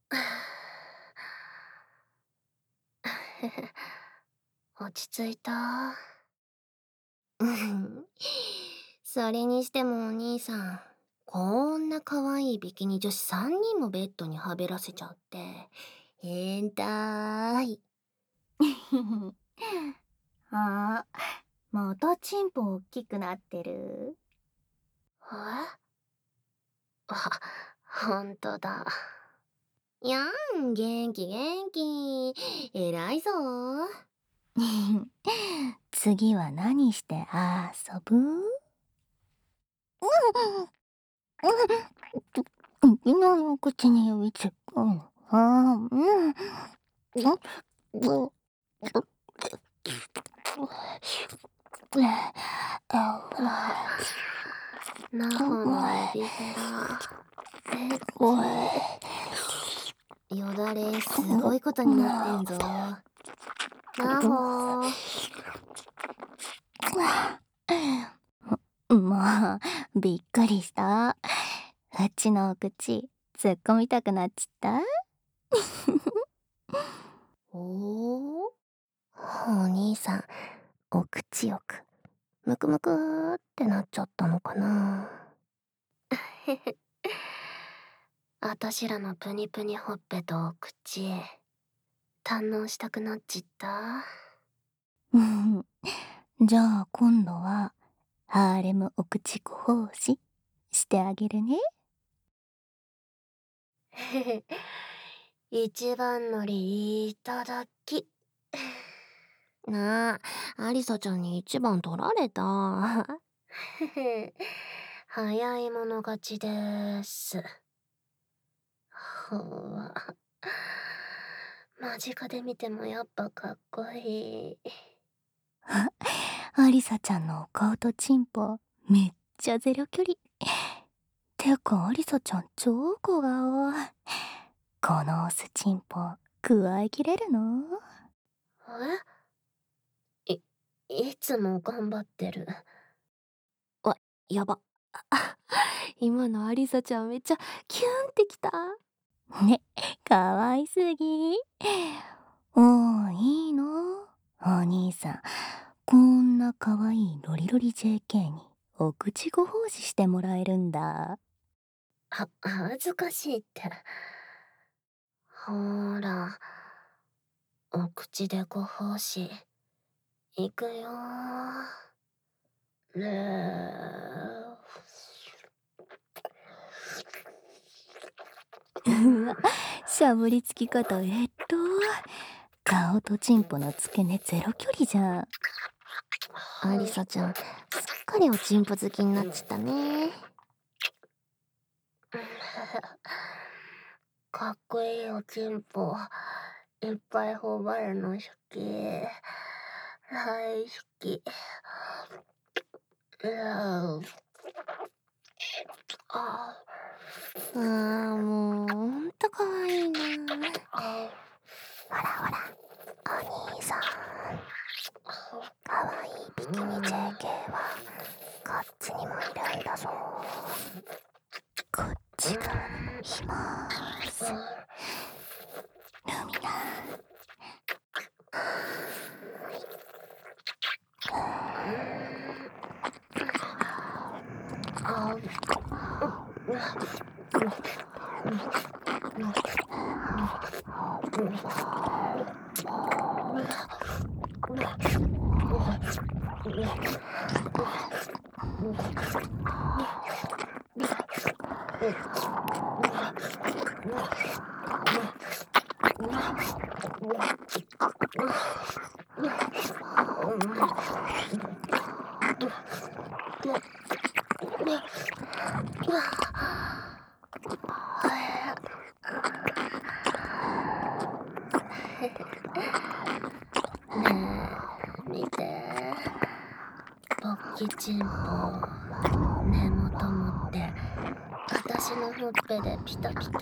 落ち着いた？それにしてもお兄さん、こんな可愛いビキニ女子3人もベッドにはべらせちゃって、変態。 ああ、またチンポおっきくなってる。 えあ、ほんとだ。やん、元気元気。偉いぞ。 次は何して遊ぶ？今の口に指突っ込む。 ナホの指ヘラ。エッチ。よだれ、すごいことになってんぞ。ナホ。 まあ、びっくりした。うちのお口、突っ込みたくなっちった？ お兄さん、お口よく、むくむくーってなっちゃったのかな。あたしらのプニプニほっぺとお口、堪能したくなっちった。 じゃあ今度は、ハーレムお口ご奉仕してあげるね。 一番乗りいただき。なあ、アリサちゃんに一番取られた。早い者勝ちでーす。ほわ。間近で見てもやっぱかっこいい。 アリサちゃんのお顔とチンポ、めっちゃゼロ距離。てかアリサちゃん超小顔。このオスチンポ、くわえきれるの？ いつも頑張ってる。やば。今のアリサちゃんめっちゃキュンってきた。 ね、かわいすぎ。いいの？お兄さん、こんなかわいいロリロリ JK にお口ご奉仕してもらえるんだ。 恥ずかしいって。ほーら、お口でご奉仕。いくよー。 うわ、しゃぶりつき方顔とチンポの付け根ゼロ距離じゃん。 アリサちゃん、すっかりおちんぽ好きになっちゃったね。かっこいいおちんぽ、いっぱい頬張るの好き。大好き。もう、ほんとかわいいな。ほらほら、お兄さん。かわいいビキニ JK は、こっちにもいるんだぞ。 こっち側にもいます。ルミナ。 ねえ、見て。ポッキチンポ、根元持って、あたしのほっぺでピタピタ。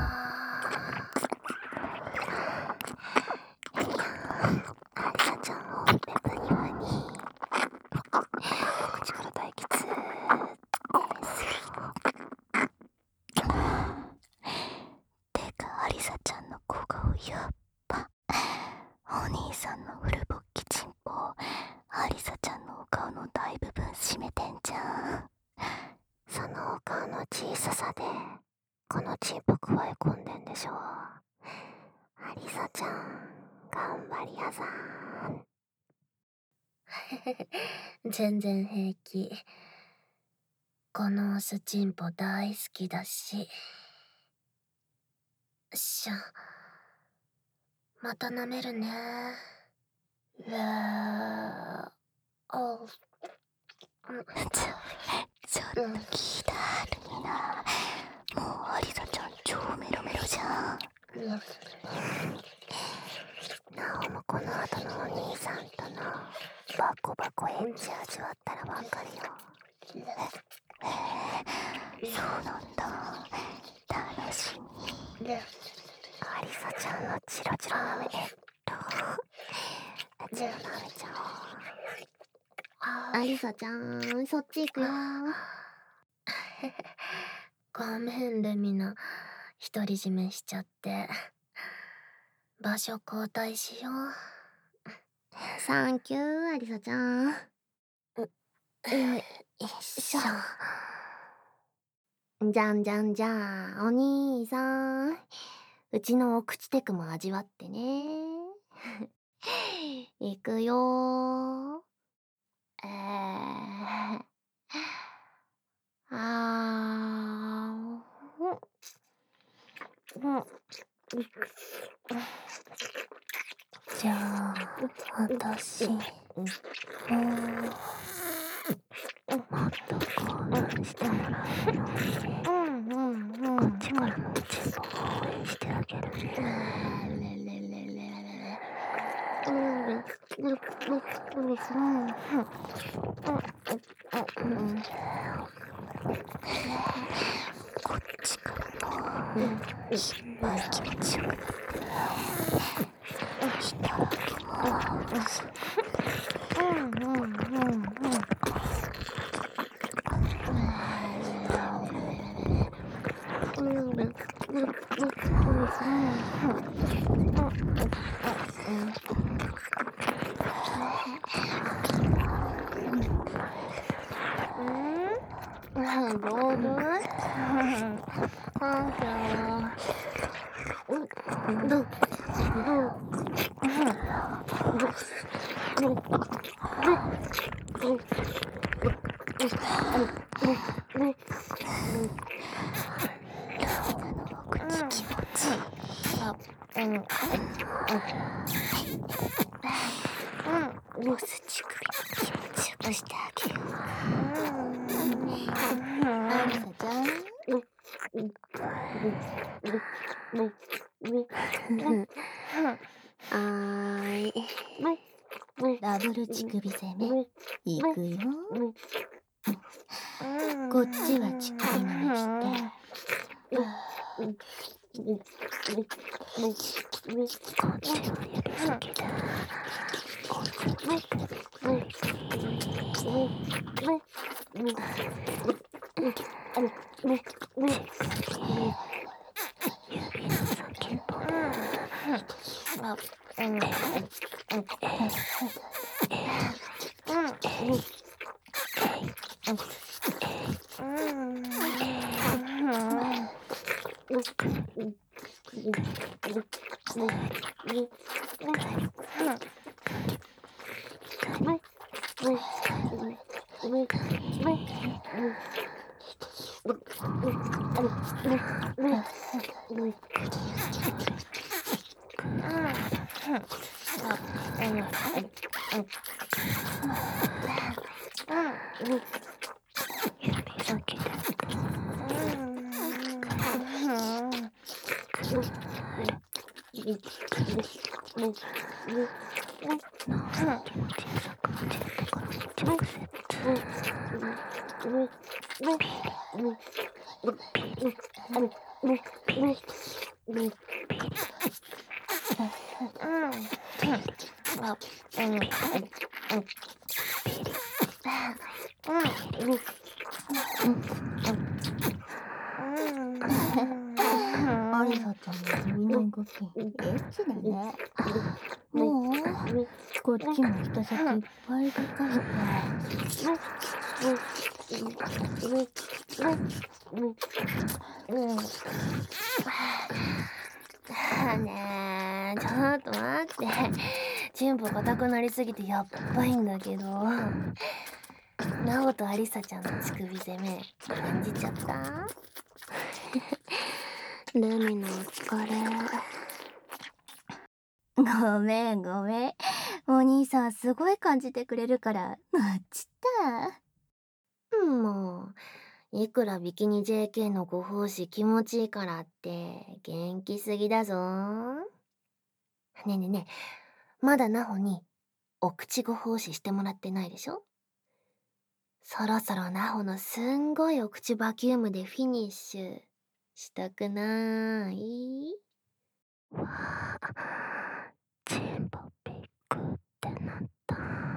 アリサちゃんほっぺブニブニ。口から対決です。 てかアリサあの小ささでこのチンポくわえ込んでんでしょ。アリサちゃん頑張りやさん。全然平気。このオスチンポ大好きだし。しゃ、また舐めるね。おう。 ちょっと聞いた、ルミナ。もうアリサちゃん超メロメロじゃん。 なおもこの後のお兄さんとのバコバコエッチ味わったらわかるよ。 そうなんだ。楽しみ。 アリサちゃんのチロチロ舐め、チロ舐めちゃおう。アリサちゃん、そっち行くよ。 ごめん、ルミナ。独り占めしちゃって。場所交代しよう。 サンキュー、アリサちゃん。よいしょ。じゃんじゃんじゃん、お兄さん。うちのお口テクも味わってね。いくよー。 じゃあ、私、もっと興奮してもらうように、こっちからのチンポを応援してあげるこっちからも、いっぱい気持ちよくなっていただきます。気持ちいい。オス乳首も気持ちよくしてあげよう。アリサちゃん。ダブル乳首攻め、いくよ。こっちは乳首舐めして。こっちは指先だ。オス乳首。指の先っぽだ。指先で。な気持ちよさくちんぽからも直接。アリサちゃんの耳の動き、エッチだね。もう、こっちも人先いっぱい動かして。 ねえ、ちょっと待って。チンポ硬くなりすぎてやっばいんだけど。ナオとアリサちゃんの乳首攻め、感じちゃった？ルミのお疲れ。 ごめんごめん。お兄さんすごい感じてくれるからなっちった。 もう、いくらビキニ JK のご奉仕気持ちいいからって元気すぎだぞ。ねえねえねえ、まだナホにお口ご奉仕してもらってないでしょ？そろそろナホのすんごいお口バキュームでフィニッシュしたくない？ チンポピックってなった。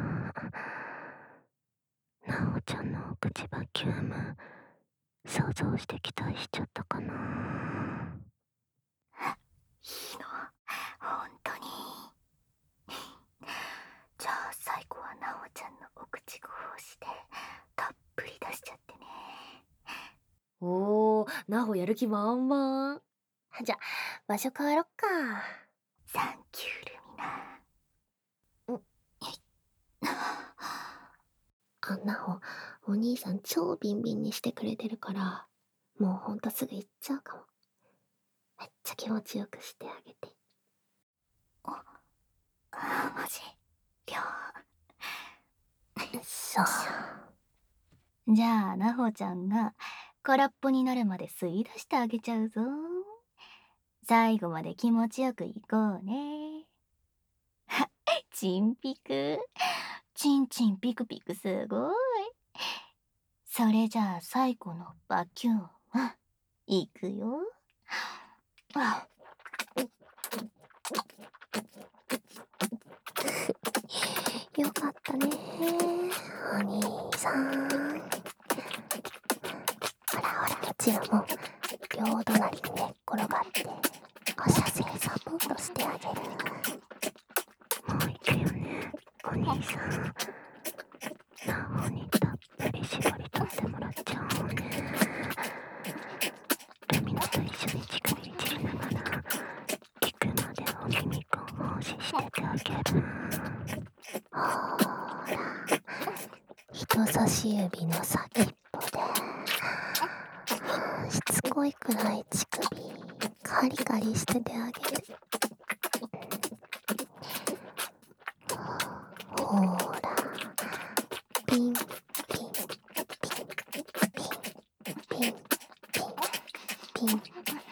なおちゃんのお口バキューム想像して期待しちゃったかな。いいの、本当に。じゃあ最後はなおちゃんのお口ご奉仕でたっぷり出しちゃってね。 おー、ナホやる気満々。じゃ、場所変わろっか。 サンキュールミナ。 ナホ、お兄さん超ビンビンにしてくれてるから、もうほんとすぐ行っちゃうかも。めっちゃ気持ちよくしてあげて。 マジ今日そう。 じゃあなほちゃんが空っぽになるまで吸い出してあげちゃうぞ。最後まで気持ちよくいこうね。チンピク、チンチンピクピクすごい。それじゃあ最後のバキュームいくよ。 よかったね、お兄さん。ほらほら、うちらも両隣に寝っ転がってお射精サポートしてあげる。 もう行くよね、お兄さん。なおにたっぷり絞り取ってもらっちゃおうね。ルミナと一緒に乳首いじりながら行くまでお耳コン奉仕しててあげる。 ほーら、人差し指の先っぽでしつこいくらい乳首カリカリしててあげる。ほーら、ピンピンピンピンピンピンピンピン。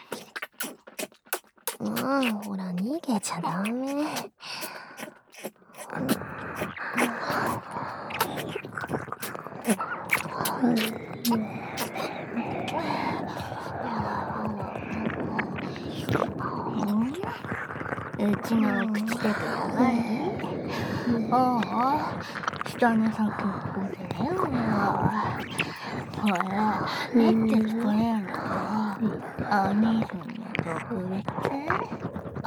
ほら逃げちゃダメ。 うちのお口だとやばい？ああ、下の先っぽでね。ほら、めって聞こえるのよ。お兄さんの特別。あ、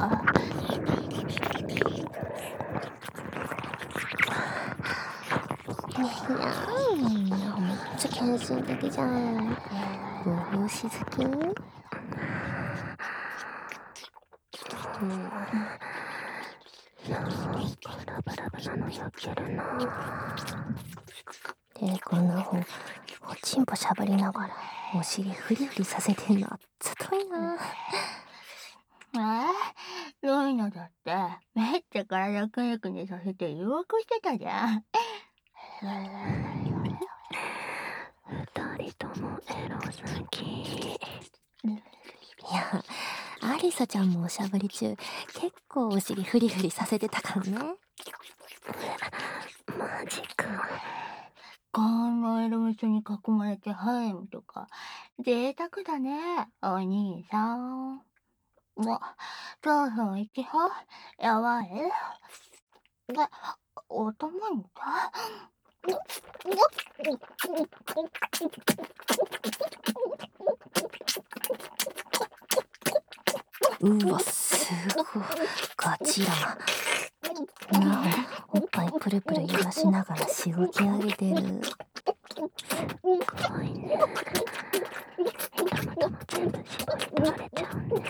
めっちゃ献身的じゃん。ご奉仕好き？ バラバラバラの焼けるな。 で、こんな本、おちんぽしゃぶりながら、お尻フリフリさせてんのあっつといな。 ロイナだって、めっちゃ体くねくねさせて誘惑してたじゃん。 二人ともエロすぎ。 いや、アリサちゃんもおしゃぶり中、結構お尻フリフリさせてたからね。 マジか。 こんなエロムスに囲まれてハイムとか、贅沢だね、お兄さん。もう、そうそう行きは、やばい。お供にさ。 うわ、すごい。ガチだな。なお、おっぱいプルプル揺らしながらしごき上げてる。 すごいね。 も全部絞り取られちゃうね。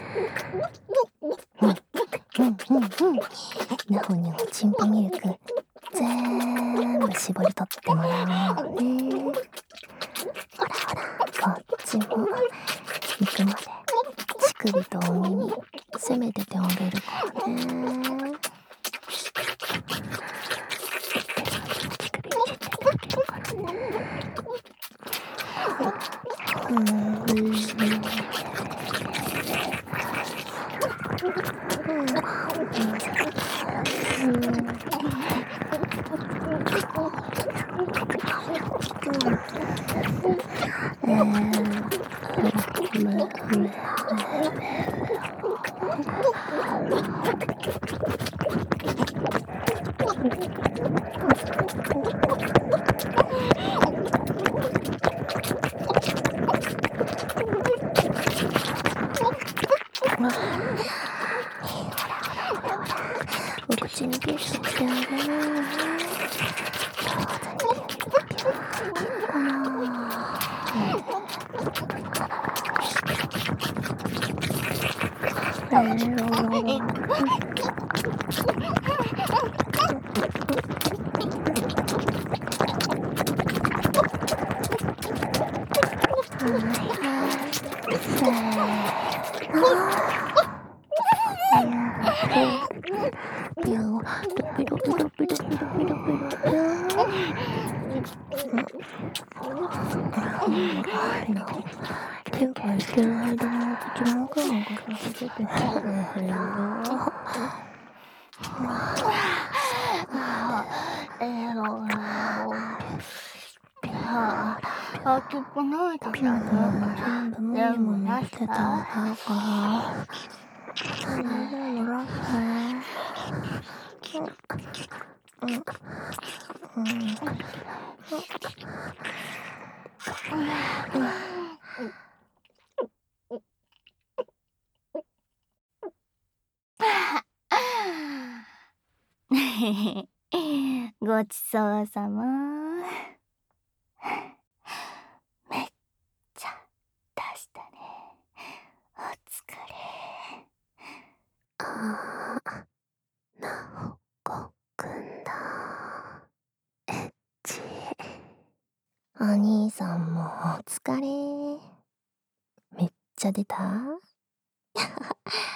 なほにおちんぽミルク全部絞り取ってもらおうね。ほらほら、こっちも行くまで乳首とお耳せめててあげるからね。 乳首いじってあげるからね。 お口にキスしてあげる。手がしてる間にお口もガンガンさせてて熱くない時だね。 全部無理もしてたから全部もらってごちそうさま。めっちゃ出したね。お疲れ。 あー、なほこくんだ。エッチ。 お兄さんもお疲れ。めっちゃ出た